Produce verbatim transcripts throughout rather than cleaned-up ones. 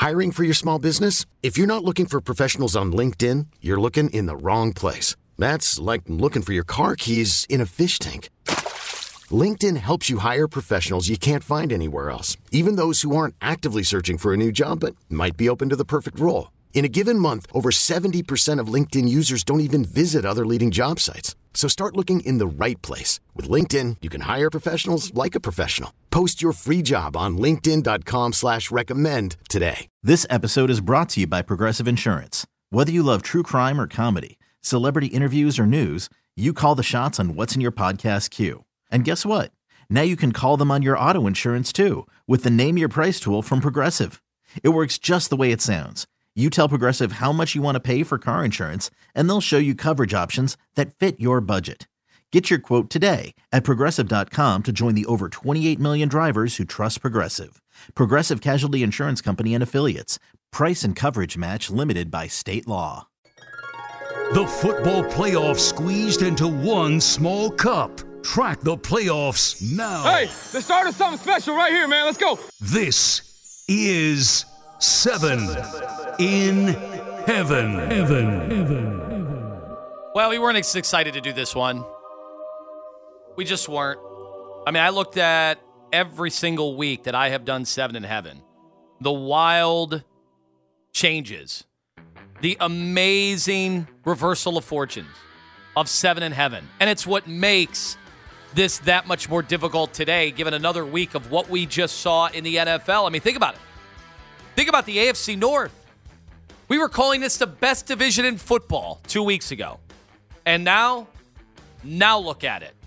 Hiring for your small business? If you're not looking for professionals on LinkedIn, you're looking in the wrong place. That's like looking for your car keys in a fish tank. LinkedIn helps you hire professionals you can't find anywhere else, even those who aren't actively searching for a new job but might be open to the perfect role. In a given month, over seventy percent of LinkedIn users don't even visit other leading job sites. So start looking in the right place. With LinkedIn, you can hire professionals like a professional. Post your free job on linkedin dot com slash recommend today. This episode is brought to you by Progressive Insurance. Whether you love true crime or comedy, celebrity interviews or news, you call the shots on what's in your podcast queue. And guess what? Now you can call them on your auto insurance too with the Name Your Price tool from Progressive. It works just the way it sounds. You tell Progressive how much you want to pay for car insurance, and they'll show you coverage options that fit your budget. Get your quote today at Progressive dot com to join the over twenty-eight million drivers who trust Progressive. Progressive Casualty Insurance Company and Affiliates. Price and coverage match limited by state law. The football playoffs squeezed into one small cup. Track the playoffs now. Hey, let's start something special right here, man. Let's go. This is Seven in Heaven. Heaven. Heaven. Well, we weren't as excited to do this one. We just weren't. I mean, I looked at every single week that I have done Seven in Heaven. The wild changes. The amazing reversal of fortunes of Seven in Heaven. And it's what makes this that much more difficult today, given another week of what we just saw in the N F L. I mean, think about it. Think about the A F C North. We were calling this the best division in football two weeks ago. And now, now look at it.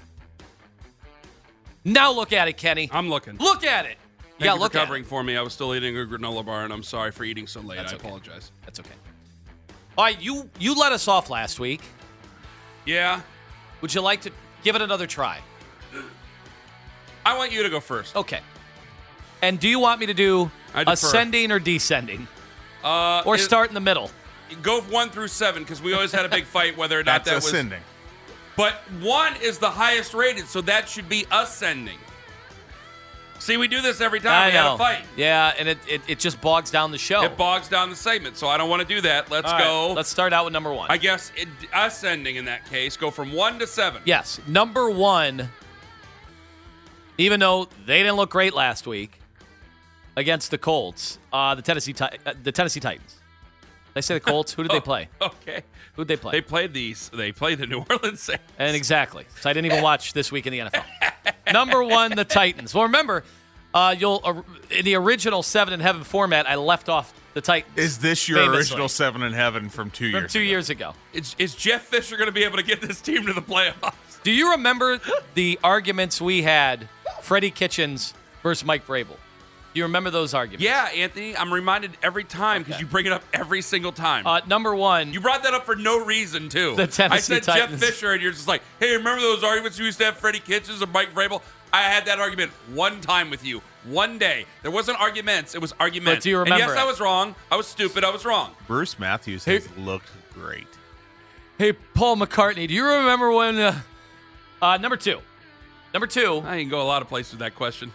Now look at it, Kenny. I'm looking. Look at it. Thank yeah, you look for at covering it. for me. I was still eating a granola bar, and I'm sorry for eating so late. That's I okay. apologize. That's okay. All right, you, you let us off last week. Yeah. Would you like to give it another try? I want you to go first. Okay. And do you want me to do I defer. ascending or descending? Uh, or it, start in the middle? Go one through seven, because we always had a big fight whether or not That's that was... ascending. But one is the highest rated, so that should be ascending. See, we do this every time I we know. have a fight. Yeah, and it, it, it just bogs down the show. It bogs down the segment, so I don't want to do that. Let's All right, go. Let's start out with number one. I guess it, ascending in that case. Go from one to seven. Yes, number one, even though they didn't look great last week against the Colts, uh, the Tennessee uh, the Tennessee Titans. Did I say the Colts? Who did they play? Okay. Who did they play? They played these. They played the New Orleans Saints. And exactly. So I didn't even watch this week in the N F L. Number one, the Titans. Well, remember, uh, you'll uh, in the original Seven in Heaven format, I left off the Titans. Is this your famously. original Seven in Heaven from two From years two ago? years ago. Is, is Jeff Fisher going to be able to get this team to the playoffs? Do you remember the arguments we had, Freddie Kitchens versus Mike Vrabel? Do you remember those arguments? Yeah, Anthony, I'm reminded every time because Okay. you bring it up every single time. Uh, number one. You brought that up for no reason, too. The Tennessee I said Titans. Jeff Fisher, and you're just like, hey, remember those arguments you used to have Freddie Kitchens or Mike Vrabel? I had that argument one time with you. One day. There wasn't arguments. It was arguments. But do you remember And yes, it? I was wrong. I was stupid. I was wrong. Bruce Matthews Hey- has looked great. Hey, Paul McCartney, do you remember when... Uh, uh, number two. Number two, I can go a lot of places with that question.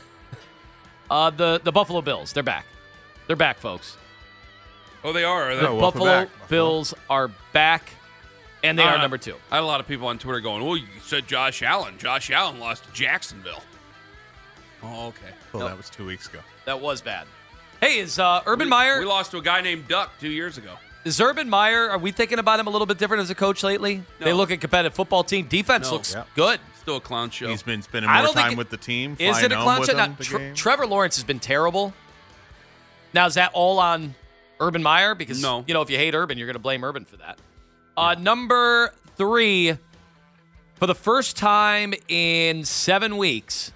uh, the, the Buffalo Bills. They're back. They're back, folks. Oh, they are. Are they? No, welcome Buffalo back, Buffalo. Bills are back, and they Uh, are number two. I had a lot of people on Twitter going, oh, you said Josh Allen. Josh Allen lost to Jacksonville. Oh, okay. Well, No. that was two weeks ago. That was bad. Hey, is uh, Urban We- Meyer... We lost to a guy named Duck two years ago. Is Urban Meyer, are we thinking about him a little bit different as a coach lately? No. They look at competitive football team. Defense No. looks Yep. good. Still a clown show. He's been spending I more don't think time it- with the team. Is flying it a home clown with show? Now, them to Tre- games. Trevor Lawrence has been terrible. Now, is that all on Urban Meyer? Because, No. you know, if you hate Urban, you're going to blame Urban for that. Uh, number three, for the first time in seven weeks,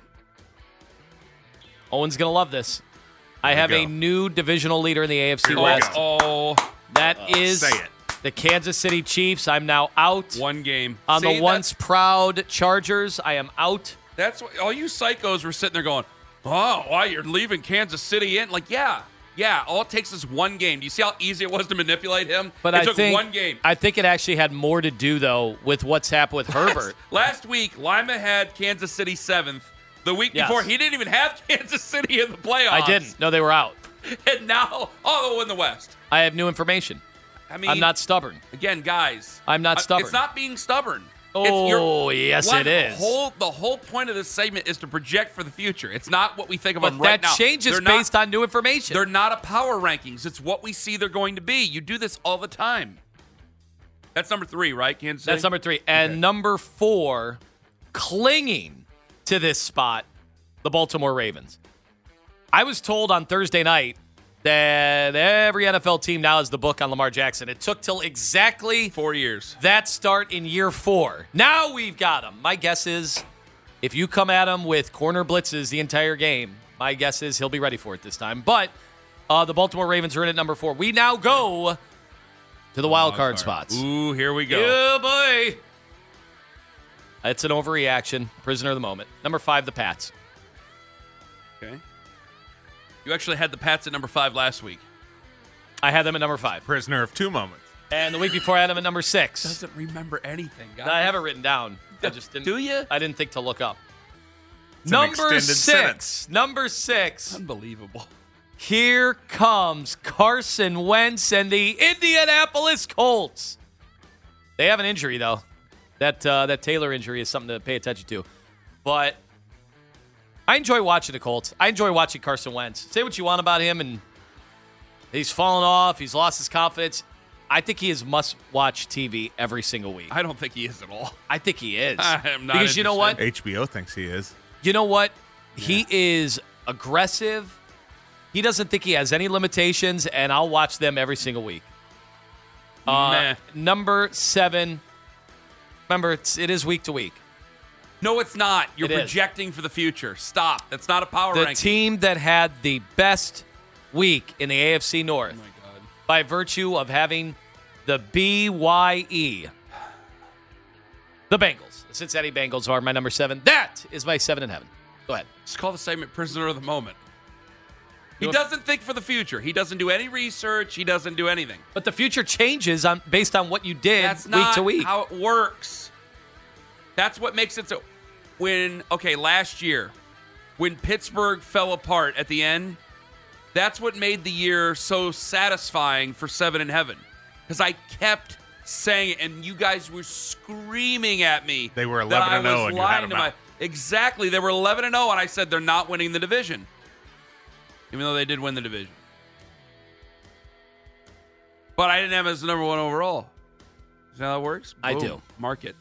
Owen's going to love this. I have we a go. new divisional leader in the A F C oh, West. oh, That is say it. the Kansas City Chiefs. I'm now out. one game. On See, the once proud Chargers, I am out. That's, that's what all you psychos were sitting there going, oh, why you're leaving Kansas City in? Like, yeah, yeah. All it takes is one game. Do you see how easy it was to manipulate him? But it I took think one game. I think it actually had more to do though with what's happened with Herbert. Last week, Lima had Kansas City seventh. The week Yes. before, he didn't even have Kansas City in the playoffs. I didn't. No, they were out. and now, oh, they'll win the West. I have new information. I mean, I'm not stubborn. Again, guys. I'm not uh, stubborn. It's not being stubborn. Oh, it's yes, what it is. The whole, the whole point of this segment is to project for the future. It's not what we think of But them right that now. changes They're not- based on new information. They're not a power rankings. It's what we see they're going to be. You do this all the time. That's number three, right, Kansas City? That's number three. And Okay. number four, clinging to this spot, the Baltimore Ravens. I was told on Thursday night that every N F L team now has the book on Lamar Jackson. It took till exactly Four years. that start in year four. Now we've got him. My guess is if you come at him with corner blitzes the entire game, my guess is he'll be ready for it this time. But uh, the Baltimore Ravens are in at number four. We now go to the wild card spots. Ooh, here we go. Yeah, boy. It's an overreaction. Prisoner of the moment. Number five, the Pats. Okay. You actually had the Pats at number five last week. I had them at number five. Prisoner of two moments. And the week before, I had them at number six. Doesn't remember anything, guys. I have it written down. I just didn't. Do you? I didn't think to look up. It's an Number extended six. sentence. Number six. Unbelievable. Here comes Carson Wentz and the Indianapolis Colts. They have an injury, though. That uh, that Taylor injury is something to pay attention to. But I enjoy watching the Colts. I enjoy watching Carson Wentz. Say what you want about him, and he's fallen off. He's lost his confidence. I think he is must-watch T V every single week. I don't think he is at all. I think he is. I am not Because you know what? interested. H B O thinks he is. You know what? He is aggressive. He doesn't think he has any limitations, and I'll watch them every single week. Uh, Meh. number seven. Remember, it's, it is week to week. No, it's not. You're It is. projecting for the future. Stop. That's not a power The ranking. team that had the best week in the A F C North Oh, my God. by virtue of having the B Y E. The Bengals. The Cincinnati Bengals are my number seven. That is my seven in heaven. Go ahead. Just call the segment Prisoner of the Moment. He You- doesn't think for the future. He doesn't do any research. He doesn't do anything. But the future changes on based on what you did That's week not to week. how it works. That's what makes it so. When, okay, last year, when Pittsburgh fell apart at the end, that's what made the year so satisfying for Seven in Heaven. Because I kept saying it, and you guys were screaming at me. They were that eleven and I oh was and you had lying them to my. out. Exactly. They were eleven and oh, and I said they're not winning the division. Even though they did win the division. But I didn't have it as the number one overall. Is that how that works? I Boom. do. Mark it.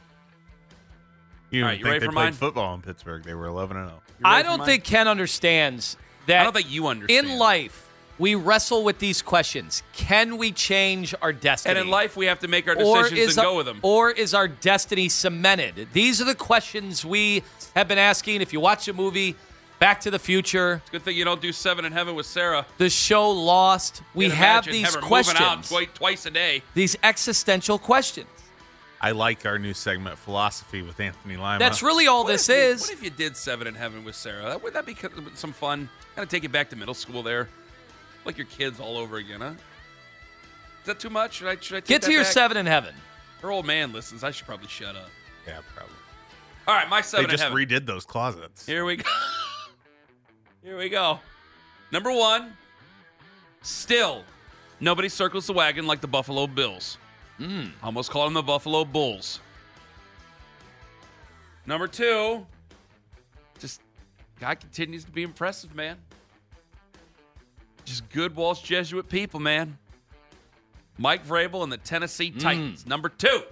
You All don't right, you think ready they for played mine? football in Pittsburgh. They were eleven and oh. You ready I for don't mine? think Ken understands that I don't think you understand. in life, we wrestle with these questions. Can we change our destiny? And in life, we have to make our or decisions is and our- go with them. Or is our destiny cemented? These are the questions we have been asking. If you watch the movie Back to the Future, Good thing you don't do Seven in Heaven with Sarah. the show Lost, we Can't have imagine these her moving questions, out twi- twice a day. these existential questions. I like our new segment, Philosophy, with Anthony Lima. That's really all What this if you- is. What if you did Seven in Heaven with Sarah? That, would that be kind of some fun? Kind of take it back to middle school there, like your kids all over again, huh? Is that too much? Should I? Should I take Get that to your back? seven in heaven. Her old man listens. I should probably shut up. Yeah, probably. All right, my They seven in just heaven. redid those closets. Here we go. Here we go. Number one. Still, nobody circles the wagon like the Buffalo Bills. Mm. Almost called them the Buffalo Bulls. Number two. Just God continues to be impressive, man. Just good Walsh Jesuit people, man. Mike Vrabel and the Tennessee Titans. Number two.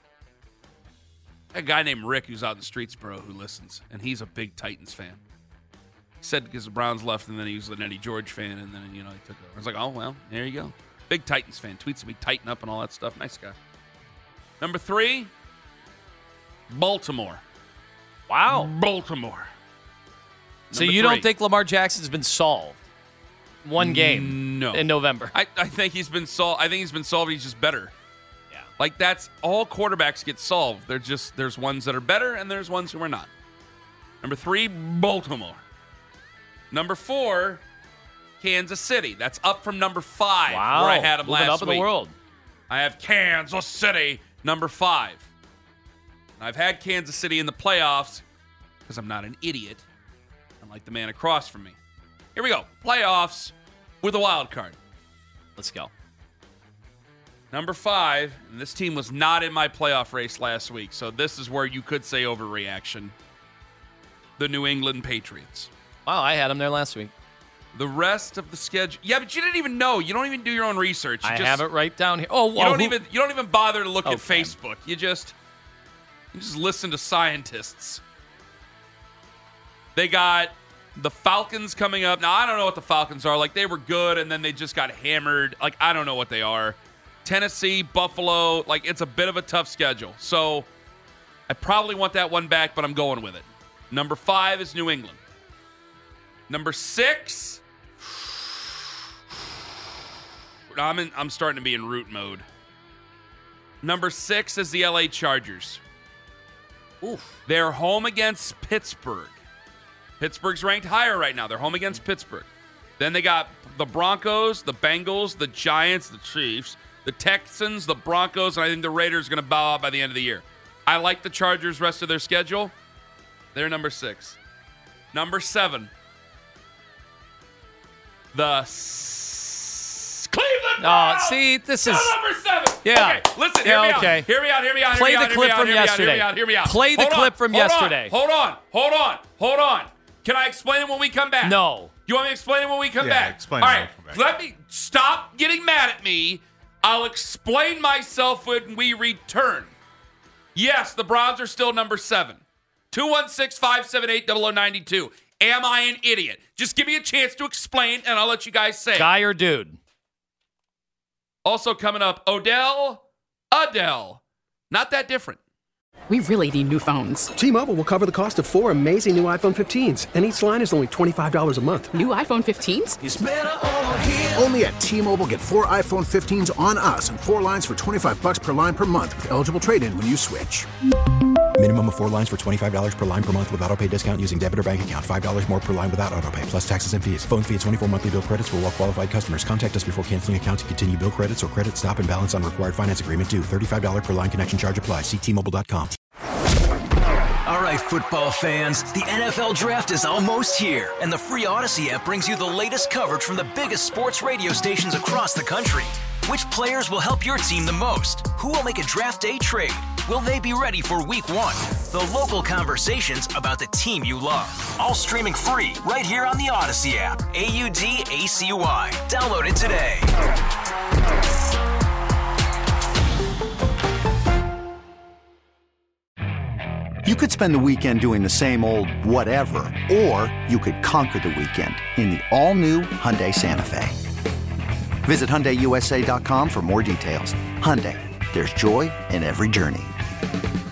A guy named Rick who's out in the streets, bro, who listens, and he's a big Titans fan. He said because the Browns left, and then he was an Eddie George fan, and then, you know, he took over. I was like, oh, well, there you go. Big Titans fan. Tweets me, tighten up and all that stuff. Nice guy. Number three, Baltimore. Wow. Baltimore. So Number you three. don't think Lamar Jackson's been solved? One game No. in November. I, I think he's been solved. I think he's been solved. He's just better. Yeah. Like that's all quarterbacks get solved. They're just there's ones that are better and there's ones who are not. Number three, Baltimore. Number four, Kansas City. That's up from number five, Wow. where I had him Moving last up in week. the world. I have Kansas City number five. And I've had Kansas City in the playoffs because I'm not an idiot, unlike the man across from me. Here we go. Playoffs. with a wild card. Let's go. Number five, and this team was not in my playoff race last week, so this is where you could say overreaction. The New England Patriots. Wow, I had them there last week. The rest of the schedule. Yeah, but you didn't even know. You don't even do your own research. You I just, have it right down here. Oh, wow. You don't who- even you don't even bother to look okay. at Facebook. You just you just listen to scientists. They got the Falcons coming up. Now, I don't know what the Falcons are. Like, they were good, and then they just got hammered. Like, I don't know what they are. Tennessee, Buffalo. Like, it's a bit of a tough schedule. So, I probably want that one back, but I'm going with it. Number five is New England. Number six, I'm in, I'm starting to be in root mode. Number six is the L A Chargers. Oof. They're home against Pittsburgh. Pittsburgh's ranked higher right now. They're home against Pittsburgh. Then they got the Broncos, the Bengals, the Giants, the Chiefs, the Texans, the Broncos, and I think the Raiders are going to bow out by the end of the year. I like the Chargers' rest of their schedule. They're number six. Number seven, the S- Cleveland Browns. Oh, see, this is Still number seven. Yeah. Okay, listen, Yeah, hear me okay. out. Hear me out, hear me out. Play hear me the out, clip hear from me out, yesterday. Hear me out, hear me out. Play the Hold clip on, from hold on, yesterday. Hold on, hold on, hold on. Can I explain it when we come back? No. You want me to explain it when we come Yeah, back? explain All it right, when we come back. let me stop getting mad at me. I'll explain myself when we return. Yes, the Browns are still number seven. two one six, five seven eight, zero zero nine two. Am I an idiot? Just give me a chance to explain, and I'll let you guys say. Guy or dude? Also coming up, Odell, Adele. Not that different. We really need new phones. T-Mobile will cover the cost of four amazing new iPhone fifteens, and each line is only twenty-five dollars a month. New iPhone fifteens? Only at T-Mobile, get four iPhone fifteens on us and four lines for twenty-five bucks per line per month with eligible trade-in when you switch. Minimum of four lines for twenty-five dollars per line per month with autopay discount using debit or bank account. five dollars more per line without autopay, plus taxes and fees. Phone fee at twenty-four monthly bill credits for well-qualified customers. Contact us before canceling account to continue bill credits or credit stop and balance on required finance agreement due. thirty-five dollars per line connection charge applies. See T Mobile dot com. All right, football fans, the N F L Draft is almost here, and the free Odyssey app brings you the latest coverage from the biggest sports radio stations across the country. Which players will help your team the most? Who will make a draft day trade? Will they be ready for week one? The local conversations about the team you love. All streaming free right here on the Odyssey app. A U D A C Y. Download it today. You could spend the weekend doing the same old whatever, or you could conquer the weekend in the all-new Hyundai Santa Fe. Visit Hyundai U S A dot com for more details. Hyundai, there's joy in every journey.